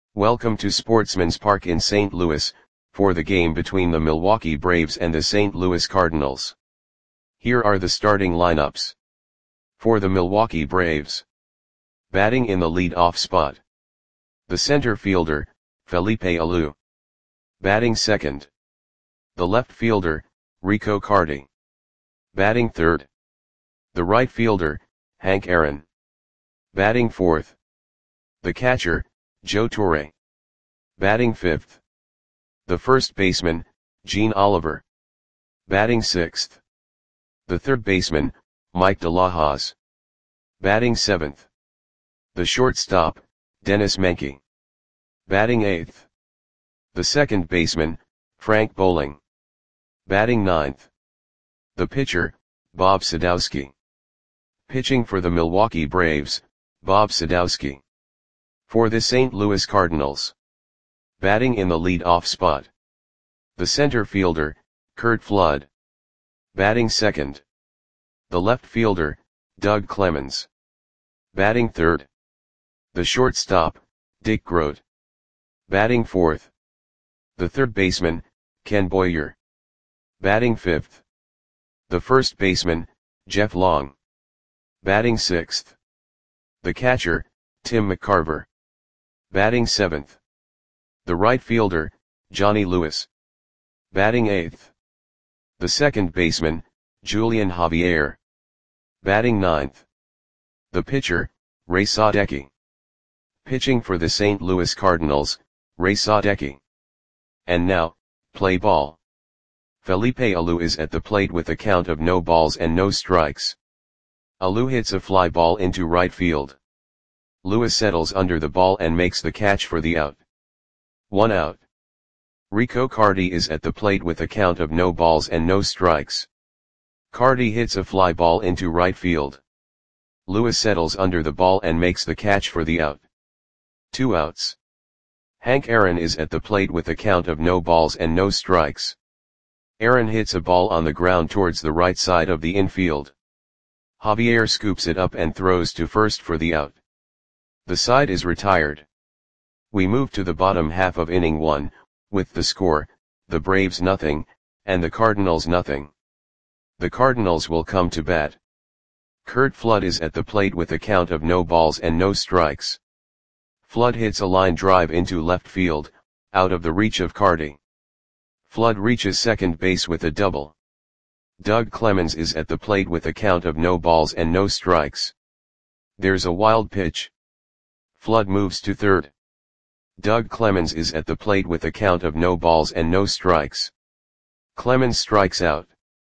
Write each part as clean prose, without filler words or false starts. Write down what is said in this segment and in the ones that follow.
Welcome to Sportsman's Park in St. Louis, for the game between the Milwaukee Braves and the St. Louis Cardinals. Here are the starting lineups. For the Milwaukee Braves. Batting in the lead-off spot. The center fielder, Felipe Alou. Batting second. The left fielder, Rico Carty. Batting third. The right fielder, Hank Aaron. Batting fourth. The catcher, Joe Torre. Batting fifth. The first baseman, Gene Oliver. Batting sixth. The third baseman, Mike DeLahoz. Batting seventh. The shortstop, Dennis Menke. Batting eighth. The second baseman, Frank Bowling. Batting ninth. The pitcher, Bob Sadowski. Pitching for the Milwaukee Braves, Bob Sadowski. For the St. Louis Cardinals. Batting in the lead-off spot. The center fielder, Curt Flood. Batting second. The left fielder, Doug Clemens. Batting third. The shortstop, Dick Groat. Batting fourth. The third baseman, Ken Boyer. Batting fifth. The first baseman, Jeff Long. Batting sixth. The catcher, Tim McCarver. Batting seventh. The right fielder, Johnny Lewis. Batting eighth. The second baseman, Julian Javier. Batting ninth. The pitcher, Ray Sadecki. Pitching for the St. Louis Cardinals, Ray Sadecki. And now, play ball. Felipe Alou is at the plate with a count of no balls and no strikes. Alou hits a fly ball into right field. Lewis settles under the ball and makes the catch for the out. 1 out. Rico Carty is at the plate with a count of no balls and no strikes. Carty hits a fly ball into right field. Lewis settles under the ball and makes the catch for the out. 2 outs. Hank Aaron is at the plate with a count of no balls and no strikes. Aaron hits a ball on the ground towards the right side of the infield. Javier scoops it up and throws to first for the out. The side is retired. We move to the bottom half of inning 1, with the score, the Braves nothing, and the Cardinals nothing. The Cardinals will come to bat. Curt Flood is at the plate with a count of no balls and no strikes. Flood hits a line drive into left field, out of the reach of Carty. Flood reaches second base with a double. Doug Clemens is at the plate with a count of no balls and no strikes. There's a wild pitch. Flood moves to third. Doug Clemens is at the plate with a count of no balls and no strikes. Clemens strikes out.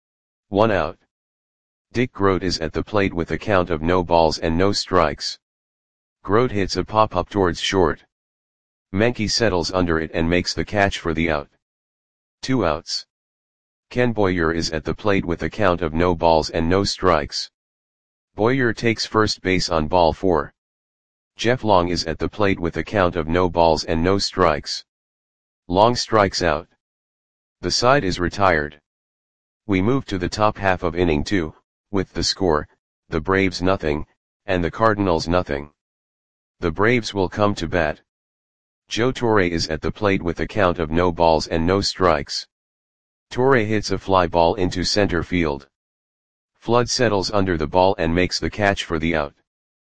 1 out. Dick Groat is at the plate with a count of no balls and no strikes. Groat hits a pop-up towards short. Menke settles under it and makes the catch for the out. 2 outs. Ken Boyer is at the plate with a count of no balls and no strikes. Boyer takes first base on ball 4. Jeff Long is at the plate with a count of no balls and no strikes. Long strikes out. The side is retired. We move to the top half of inning 2, with the score, the Braves nothing, and the Cardinals nothing. The Braves will come to bat. Joe Torre is at the plate with a count of no balls and no strikes. Torre hits a fly ball into center field. Flood settles under the ball and makes the catch for the out.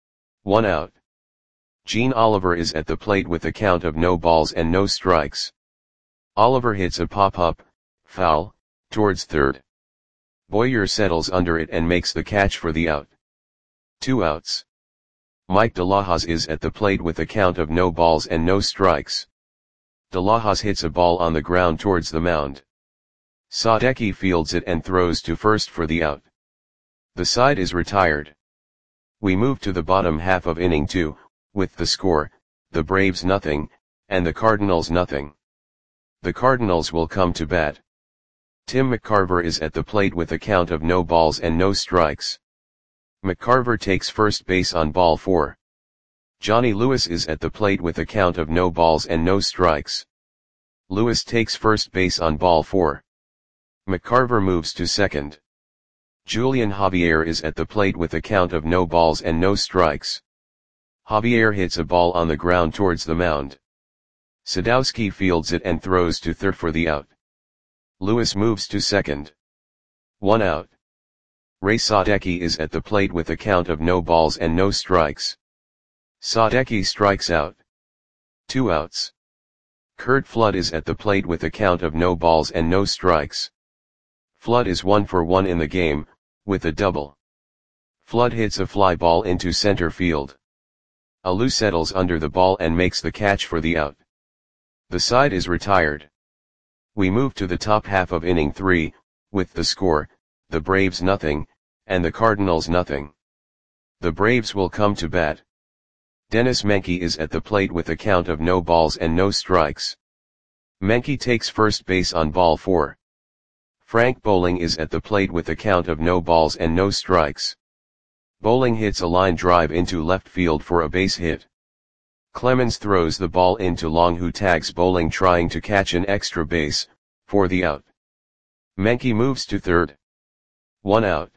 1 out. Gene Oliver is at the plate with a count of no balls and no strikes. Oliver hits a pop-up, foul, towards third. Boyer settles under it and makes the catch for the out. 2 outs. Mike DeLahoz is at the plate with a count of no balls and no strikes. DeLahoz hits a ball on the ground towards the mound. Sadecki fields it and throws to first for the out. The side is retired. We move to the bottom half of inning 2, with the score, the Braves nothing, and the Cardinals nothing. The Cardinals will come to bat. Tim McCarver is at the plate with a count of no balls and no strikes. McCarver takes first base on ball 4. Johnny Lewis is at the plate with a count of no balls and no strikes. Lewis takes first base on ball 4. McCarver moves to second. Julian Javier is at the plate with a count of no balls and no strikes. Javier hits a ball on the ground towards the mound. Sadowski fields it and throws to third for the out. Lewis moves to second. 1 out. Ray Sadecki is at the plate with a count of no balls and no strikes. Sadecki strikes out. 2 outs. Kurt Flood is at the plate with a count of no balls and no strikes. Flood is 1 for 1 in the game, with a double. Flood hits a fly ball into center field. Alou settles under the ball and makes the catch for the out. The side is retired. We move to the top half of inning 3, with the score, the Braves nothing, and the Cardinals nothing. The Braves will come to bat. Dennis Menke is at the plate with a count of no balls and no strikes. Menke takes first base on ball 4. Frank Bowling is at the plate with a count of no balls and no strikes. Bowling hits a line drive into left field for a base hit. Clemens throws the ball into Long, who tags Bowling trying to catch an extra base, for the out. Menke moves to third. 1 out.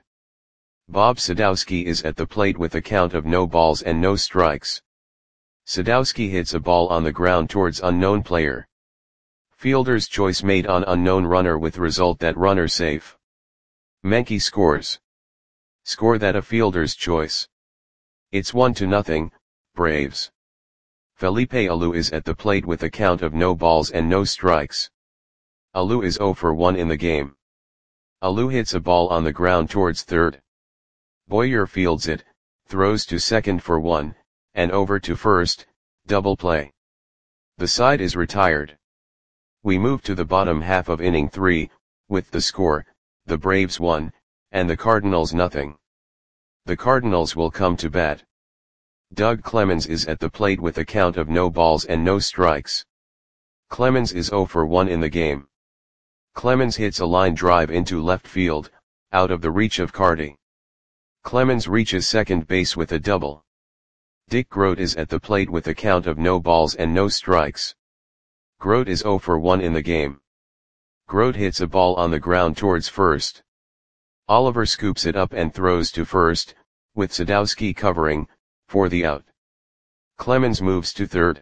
Bob Sadowski is at the plate with a count of no balls and no strikes. Sadowski hits a ball on the ground towards unknown player. Fielder's choice made on unknown runner with result that runner safe. Menke scores. Score that a fielder's choice. It's 1-0, Braves. Felipe Alou is at the plate with a count of no balls and no strikes. Alou is 0 for 1 in the game. Alou hits a ball on the ground towards third. Boyer fields it, throws to second for 1, and over to first, double play. The side is retired. We move to the bottom half of inning 3, with the score, the Braves 1, and the Cardinals nothing. The Cardinals will come to bat. Doug Clemens is at the plate with a count of no balls and no strikes. Clemens is 0 for 1 in the game. Clemens hits a line drive into left field, out of the reach of Carty. Clemens reaches second base with a double. Dick Grote is at the plate with a count of no balls and no strikes. Grote is 0 for 1 in the game. Grote hits a ball on the ground towards first. Oliver scoops it up and throws to first, with Sadowski covering, for the out. Clemens moves to third.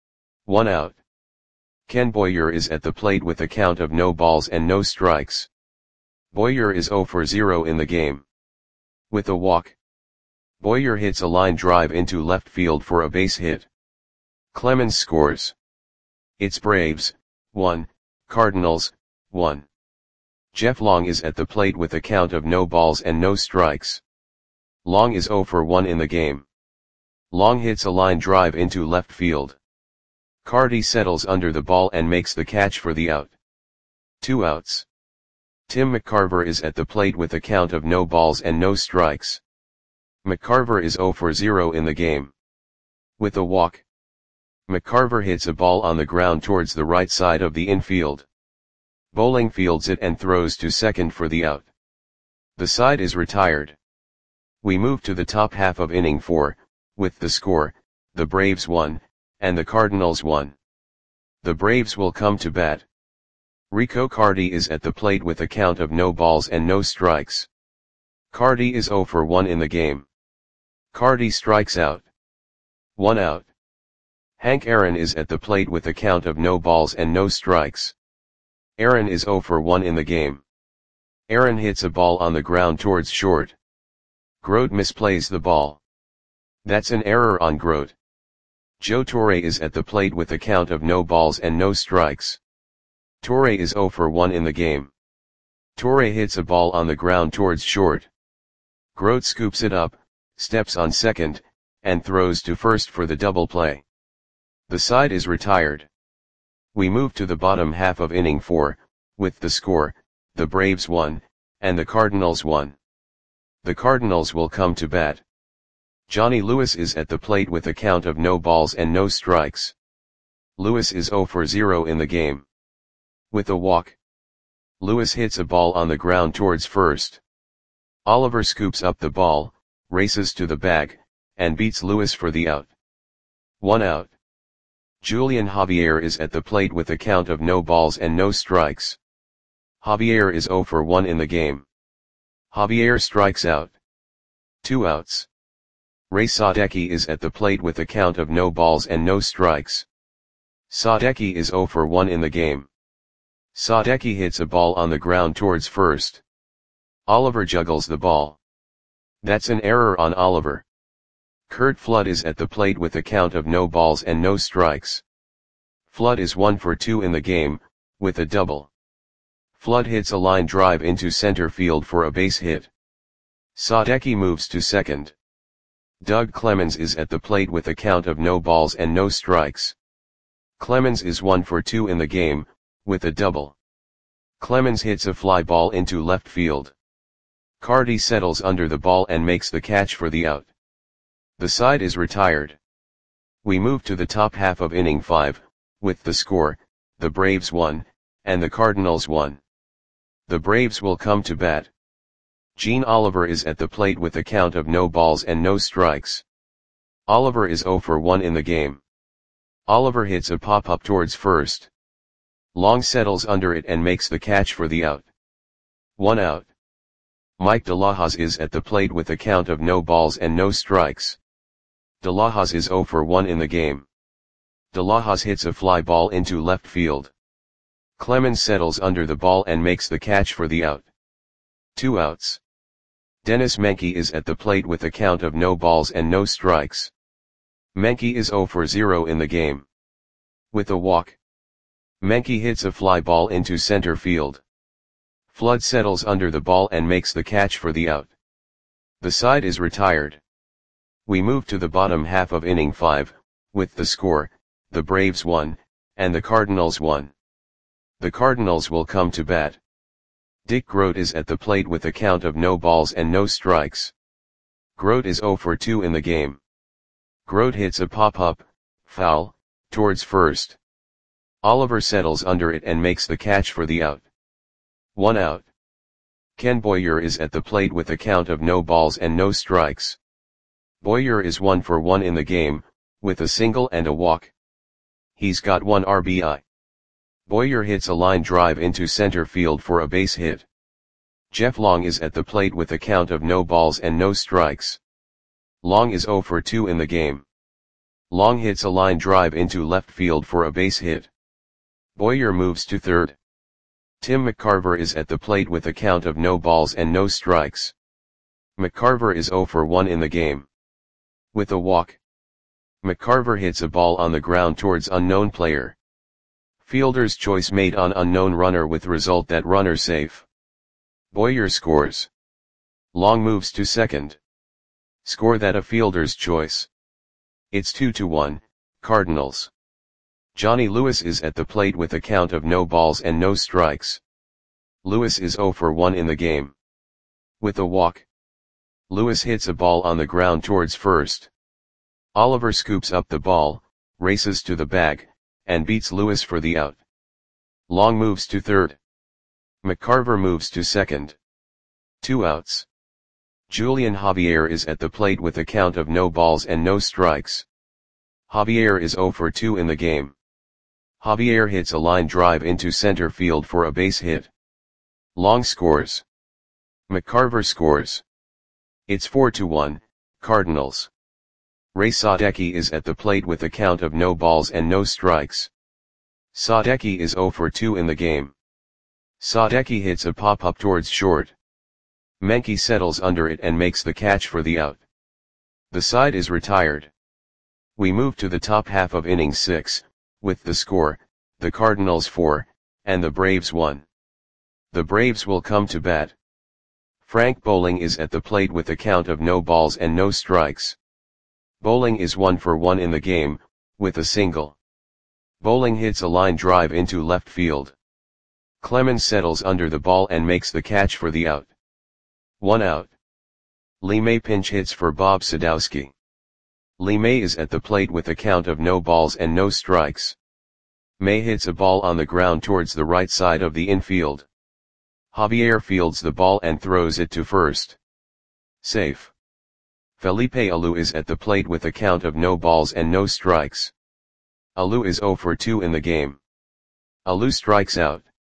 1 out. Ken Boyer is at the plate with a count of no balls and no strikes. Boyer is 0 for 0 in the game. With a walk. Boyer hits a line drive into left field for a base hit. Clemens scores. It's Braves, 1, Cardinals, 1. Jeff Long is at the plate with a count of no balls and no strikes. Long is 0 for 1 in the game. Long hits a line drive into left field. Carty settles under the ball and makes the catch for the out. 2 outs. Tim McCarver is at the plate with a count of no balls and no strikes. McCarver is 0 for 0 in the game. With a walk. McCarver hits a ball on the ground towards the right side of the infield. Bowling fields it and throws to second for the out. The side is retired. We move to the top half of inning 4, with the score, the Braves 1, and the Cardinals 1. The Braves will come to bat. Rico Carty is at the plate with a count of no balls and no strikes. Carty is 0 for 1 in the game. Carty strikes out. 1 out. Hank Aaron is at the plate with a count of no balls and no strikes. Aaron is 0 for 1 in the game. Aaron hits a ball on the ground towards short. Grote misplays the ball. That's an error on Grote. Joe Torre is at the plate with a count of no balls and no strikes. Torre is 0 for 1 in the game. Torre hits a ball on the ground towards short. Grote scoops it up, steps on second, and throws to first for the double play. The side is retired. We move to the bottom half of inning 4, with the score, the Braves 1, and the Cardinals 1. The Cardinals will come to bat. Johnny Lewis is at the plate with a count of no balls and no strikes. Lewis is 0 for 0 in the game. With a walk. Lewis hits a ball on the ground towards first. Oliver scoops up the ball, races to the bag, and beats Lewis for the out. 1 out. Julian Javier is at the plate with a count of no balls and no strikes. Javier is 0 for 1 in the game. Javier strikes out. 2 outs. Ray Sadecki is at the plate with a count of no balls and no strikes. Sadeki is 0 for 1 in the game. Sadeki hits a ball on the ground towards first. Oliver juggles the ball. That's an error on Oliver. Kurt Flood is at the plate with a count of no balls and no strikes. Flood is 1 for 2 in the game, with a double. Flood hits a line drive into center field for a base hit. Sadeki moves to second. Doug Clemens is at the plate with a count of no balls and no strikes. Clemens is 1 for 2 in the game, with a double. Clemens hits a fly ball into left field. Carty settles under the ball and makes the catch for the out. The side is retired. We move to the top half of inning 5, with the score, the Braves 1, and the Cardinals 1. The Braves will come to bat. Gene Oliver is at the plate with a count of no balls and no strikes. Oliver is 0 for 1 in the game. Oliver hits a pop-up towards first. Long settles under it and makes the catch for the out. 1 out. Mike DeLahoz is at the plate with a count of no balls and no strikes. DeLahoz is 0 for 1 in the game. DeLahoz hits a fly ball into left field. Clemens settles under the ball and makes the catch for the out. 2 outs. Dennis Menke is at the plate with a count of no balls and no strikes. Menke is 0 for 0 in the game. With a walk. Menke hits a fly ball into center field. Flood settles under the ball and makes the catch for the out. The side is retired. We move to the bottom half of inning 5, with the score, the Braves 1, and the Cardinals 1. The Cardinals will come to bat. Dick Groat is at the plate with a count of no balls and no strikes. Groat is 0 for 2 in the game. Groat hits a pop-up, foul, towards first. Oliver settles under it and makes the catch for the out. 1 out. Ken Boyer is at the plate with a count of no balls and no strikes. Boyer is 1 for 1 in the game, with a single and a walk. He's got 1 RBI. Boyer hits a line drive into center field for a base hit. Jeff Long is at the plate with a count of no balls and no strikes. Long is 0 for 2 in the game. Long hits a line drive into left field for a base hit. Boyer moves to third. Tim McCarver is at the plate with a count of no balls and no strikes. McCarver is 0 for 1 in the game. With a walk. McCarver hits a ball on the ground towards unknown player. Fielder's choice made on unknown runner with result that runner safe. Boyer scores. Long moves to second. Score that a fielder's choice. It's 2-1, Cardinals. Johnny Lewis is at the plate with a count of no balls and no strikes. Lewis is 0 for 1 in the game. With a walk. Lewis hits a ball on the ground towards first. Oliver scoops up the ball, races to the bag, and beats Lewis for the out. Long moves to third. McCarver moves to second. 2 outs. Julian Javier is at the plate with a count of no balls and no strikes. Javier is 0 for 2 in the game. Javier hits a line drive into center field for a base hit. Long scores. McCarver scores. It's 4-1, Cardinals. Ray Sadeki is at the plate with a count of no balls and no strikes. Sadeki is 0 for 2 in the game. Sadeki hits a pop-up towards short. Menke settles under it and makes the catch for the out. The side is retired. We move to the top half of inning 6, with the score, the Cardinals 4, and the Braves 1. The Braves will come to bat. Frank Bowling is at the plate with a count of no balls and no strikes. Bowling is 1 for 1 in the game, with a single. Bowling hits a line drive into left field. Clemens settles under the ball and makes the catch for the out. 1 out. Lee May pinch hits for Bob Sadowski. Lee May is at the plate with a count of no balls and no strikes. May hits a ball on the ground towards the right side of the infield. Javier fields the ball and throws it to first. Safe. Felipe Alou is at the plate with a count of no balls and no strikes. Alou is 0 for 2 in the game. Alou strikes out.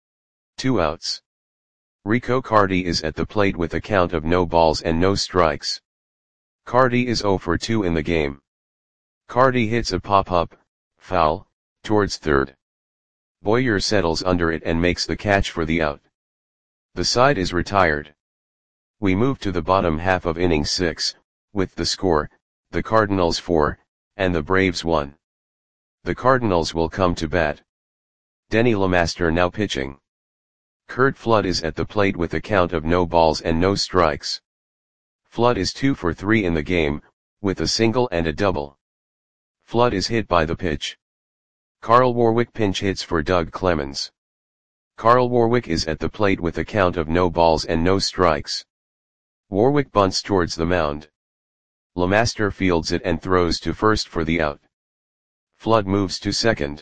2 outs. Rico Carty is at the plate with a count of no balls and no strikes. Carty is 0 for 2 in the game. Carty hits a pop-up, foul, towards third. Boyer settles under it and makes the catch for the out. The side is retired. We move to the bottom half of inning 6, with the score, the Cardinals 4, and the Braves 1. The Cardinals will come to bat. Denny LeMaster now pitching. Curt Flood is at the plate with a count of no balls and no strikes. Flood is 2 for 3 in the game, with a single and a double. Flood is hit by the pitch. Carl Warwick pinch hits for Doug Clemens. Carl Warwick is at the plate with a count of no balls and no strikes. Warwick bunts towards the mound. LeMaster fields it and throws to first for the out. Flood moves to second.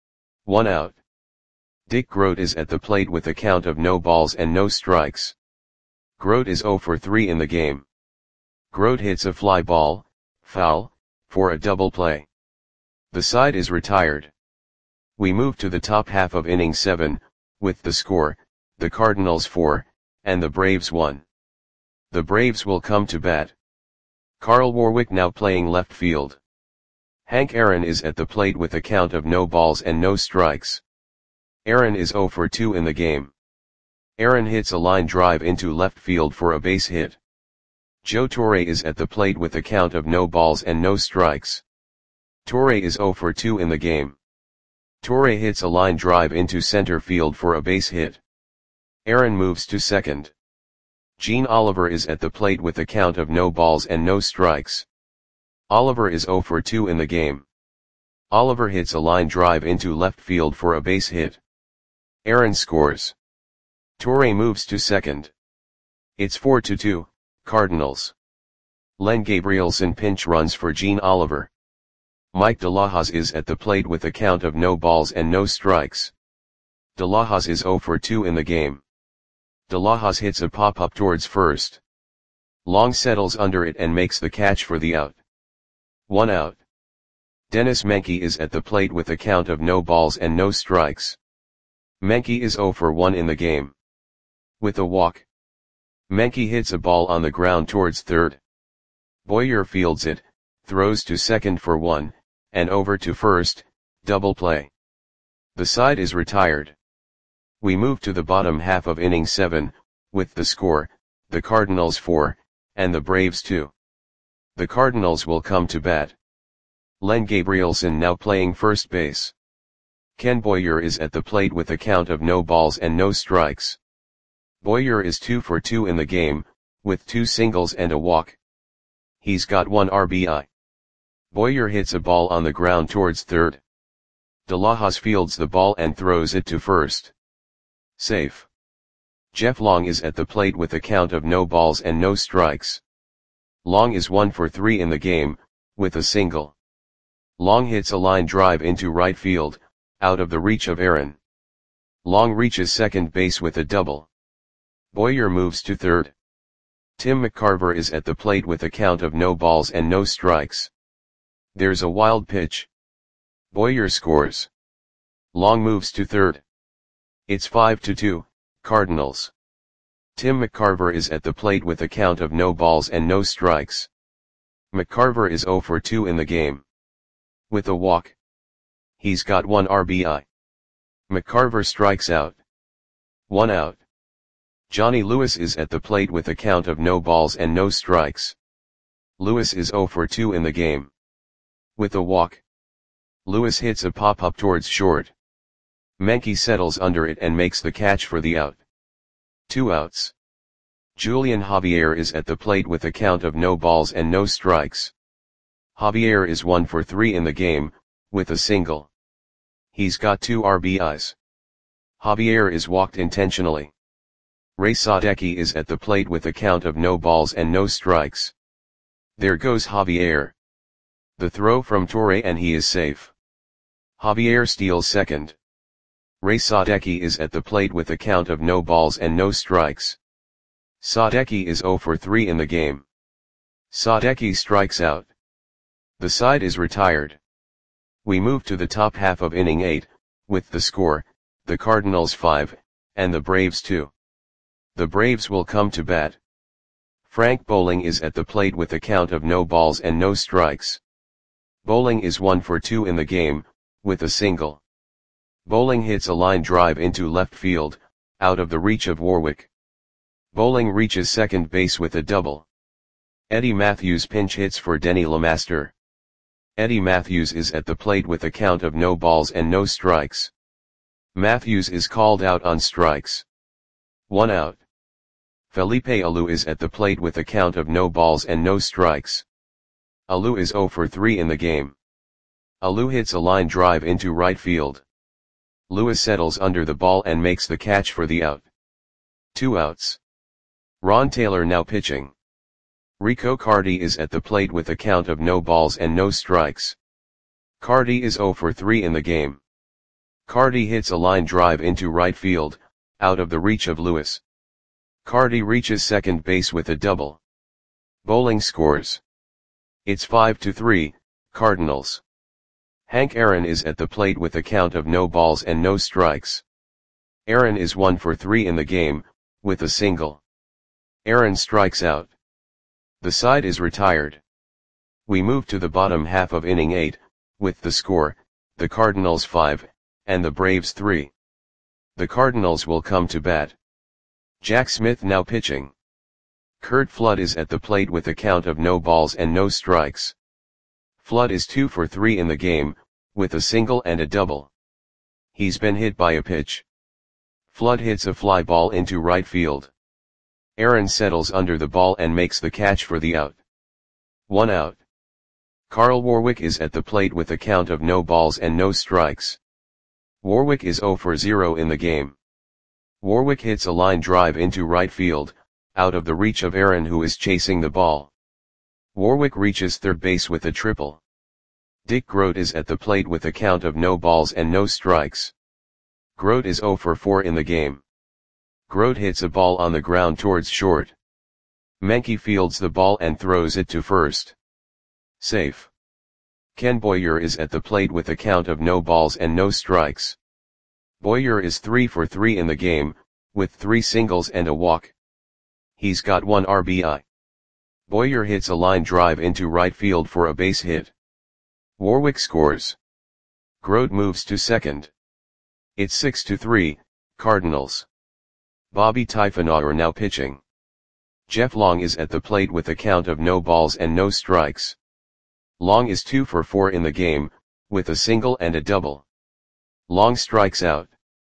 1 out. Dick Groat is at the plate with a count of no balls and no strikes. Groat is 0 for 3 in the game. Groat hits a fly ball, foul, for a double play. The side is retired. We move to the top half of inning 7, with the score, the Cardinals 4, and the Braves 1. The Braves will come to bat. Carl Warwick now playing left field. Hank Aaron is at the plate with a count of no balls and no strikes. Aaron is 0 for 2 in the game. Aaron hits a line drive into left field for a base hit. Joe Torre is at the plate with a count of no balls and no strikes. Torre is 0 for 2 in the game. Torre hits a line drive into center field for a base hit. Aaron moves to second. Gene Oliver is at the plate with a count of no balls and no strikes. Oliver is 0 for 2 in the game. Oliver hits a line drive into left field for a base hit. Aaron scores. Torre moves to second. It's 4-2, Cardinals. Len Gabrielson pinch runs for Gene Oliver. Mike DeLahoz is at the plate with a count of no balls and no strikes. DeLahoz is 0 for 2 in the game. DeLahoz hits a pop-up towards first. Long settles under it and makes the catch for the out. 1 out. Dennis Menke is at the plate with a count of no balls and no strikes. Menke is 0 for 1 in the game. With a walk. Menke hits a ball on the ground towards third. Boyer fields it, throws to second for 1, and over to first, double play. The side is retired. We move to the bottom half of inning 7, with the score, the Cardinals 4, and the Braves 2. The Cardinals will come to bat. Len Gabrielson now playing first base. Ken Boyer is at the plate with a count of no balls and no strikes. Boyer is 2 for 2 in the game, with 2 singles and a walk. He's got 1 RBI. Boyer hits a ball on the ground towards third. DeLahoz fields the ball and throws it to first. Safe. Jeff Long is at the plate with a count of no balls and no strikes. Long is 1 for 3 in the game, with a single. Long hits a line drive into right field, out of the reach of Aaron. Long reaches second base with a double. Boyer moves to third. Tim McCarver is at the plate with a count of no balls and no strikes. There's a wild pitch. Boyer scores. Long moves to third. It's 5-2, Cardinals. Tim McCarver is at the plate with a count of no balls and no strikes. McCarver is 0 for 2 in the game. With a walk. He's got 1 RBI. McCarver strikes out. 1 out. Johnny Lewis is at the plate with a count of no balls and no strikes. Lewis is 0 for 2 in the game. With a walk. Lewis hits a pop-up towards short. Menke settles under it and makes the catch for the out. 2 outs. Julian Javier is at the plate with a count of no balls and no strikes. Javier is 1 for 3 in the game, with a single. He's got 2 RBIs. Javier is walked intentionally. Ray Sadecki is at the plate with a count of no balls and no strikes. There goes Javier. The throw from Torre and he is safe. Javier steals second. Ray Sadecki is at the plate with a count of no balls and no strikes. Sadecki is 0 for 3 in the game. Sadecki strikes out. The side is retired. We move to the top half of inning 8, with the score, the Cardinals 5, and the Braves 2. The Braves will come to bat. Frank Bowling is at the plate with a count of no balls and no strikes. Bowling is 1 for 2 in the game, with a single. Bowling hits a line drive into left field, out of the reach of Warwick. Bowling reaches second base with a double. Eddie Matthews pinch hits for Denny LeMaster. Eddie Matthews is at the plate with a count of no balls and no strikes. Matthews is called out on strikes. 1 out. Felipe Alou is at the plate with a count of no balls and no strikes. Alou is 0 for 3 in the game. Alou hits a line drive into right field. Lewis settles under the ball and makes the catch for the out. 2 outs. Ron Taylor now pitching. Rico Cardi is at the plate with a count of no balls and no strikes. Cardi is 0 for 3 in the game. Cardi hits a line drive into right field, out of the reach of Lewis. Cardi reaches second base with a double. Bowling scores. It's 5-3, Cardinals. Hank Aaron is at the plate with a count of no balls and no strikes. Aaron is 1 for 3 in the game, with a single. Aaron strikes out. The side is retired. We move to the bottom half of inning 8, with the score, the Cardinals 5, and the Braves 3. The Cardinals will come to bat. Jack Smith now pitching. Curt Flood is at the plate with a count of no balls and no strikes. Flood is 2 for 3 in the game, with a single and a double. He's been hit by a pitch. Flood hits a fly ball into right field. Aaron settles under the ball and makes the catch for the out. 1 out. Carl Warwick is at the plate with a count of no balls and no strikes. Warwick is 0 for 0 in the game. Warwick hits a line drive into right field, out of the reach of Aaron who is chasing the ball. Warwick reaches third base with a triple. Dick Groat is at the plate with a count of no balls and no strikes. Groat is 0 for 4 in the game. Groat hits a ball on the ground towards short. Menke fields the ball and throws it to first. Safe. Ken Boyer is at the plate with a count of no balls and no strikes. Boyer is 3 for 3 in the game, with 3 singles and a walk. He's got 1 RBI. Boyer hits a line drive into right field for a base hit. Warwick scores. Groat moves to second. It's 6-3, Cardinals. Bobby Typhonauer now pitching. Jeff Long is at the plate with a count of no balls and no strikes. Long is 2 for 4 in the game, with a single and a double. Long strikes out.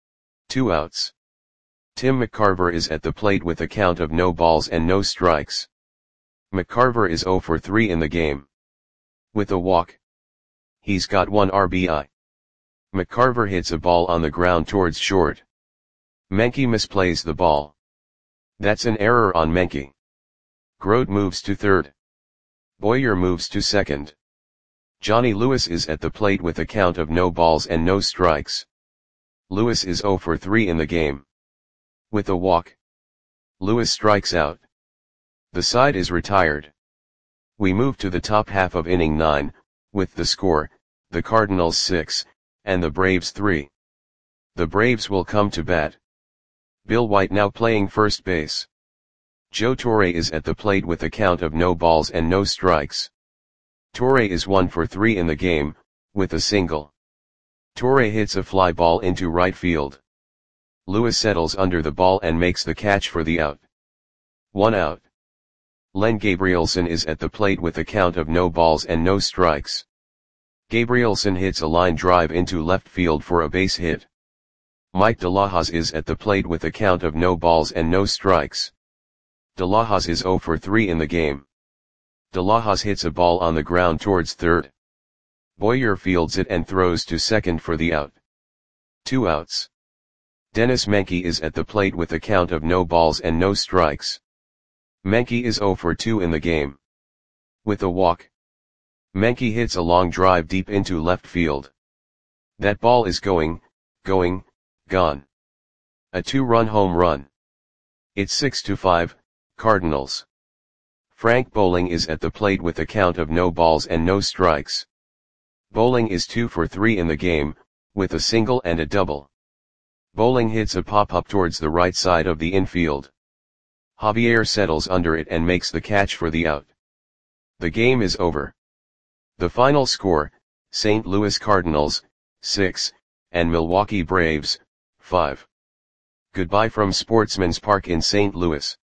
2 outs. Tim McCarver is at the plate with a count of no balls and no strikes. McCarver is 0 for 3 in the game. With a walk. He's got 1 RBI. McCarver hits a ball on the ground towards short. Menke misplays the ball. That's an error on Menke. Groat moves to third. Boyer moves to second. Johnny Lewis is at the plate with a count of no balls and no strikes. Lewis is 0 for 3 in the game. With a walk. Lewis strikes out. The side is retired. We move to the top half of inning 9, with the score, the Cardinals 6, and the Braves 3. The Braves will come to bat. Bill White now playing first base. Joe Torre is at the plate with a count of no balls and no strikes. Torre is 1 for 3 in the game, with a single. Torre hits a fly ball into right field. Lewis settles under the ball and makes the catch for the out. 1 out. Len Gabrielson is at the plate with a count of no balls and no strikes. Gabrielson hits a line drive into left field for a base hit. Mike De La Hoz is at the plate with a count of no balls and no strikes. De La Hoz is 0 for 3 in the game. De La Hoz hits a ball on the ground towards third. Boyer fields it and throws to second for the out. 2 outs. Dennis Menke is at the plate with a count of no balls and no strikes. Menke is 0 for 2 in the game. With a walk. Menke hits a long drive deep into left field. That ball is going, gone. A 2-run home run. It's 6-5, Cardinals. Frank Bowling is at the plate with a count of no balls and no strikes. Bowling is 2 for 3 in the game, with a single and a double. Bowling hits a pop-up towards the right side of the infield. Javier settles under it and makes the catch for the out. The game is over. The final score, St. Louis Cardinals, 6, and Milwaukee Braves, 5. Goodbye from Sportsman's Park in St. Louis.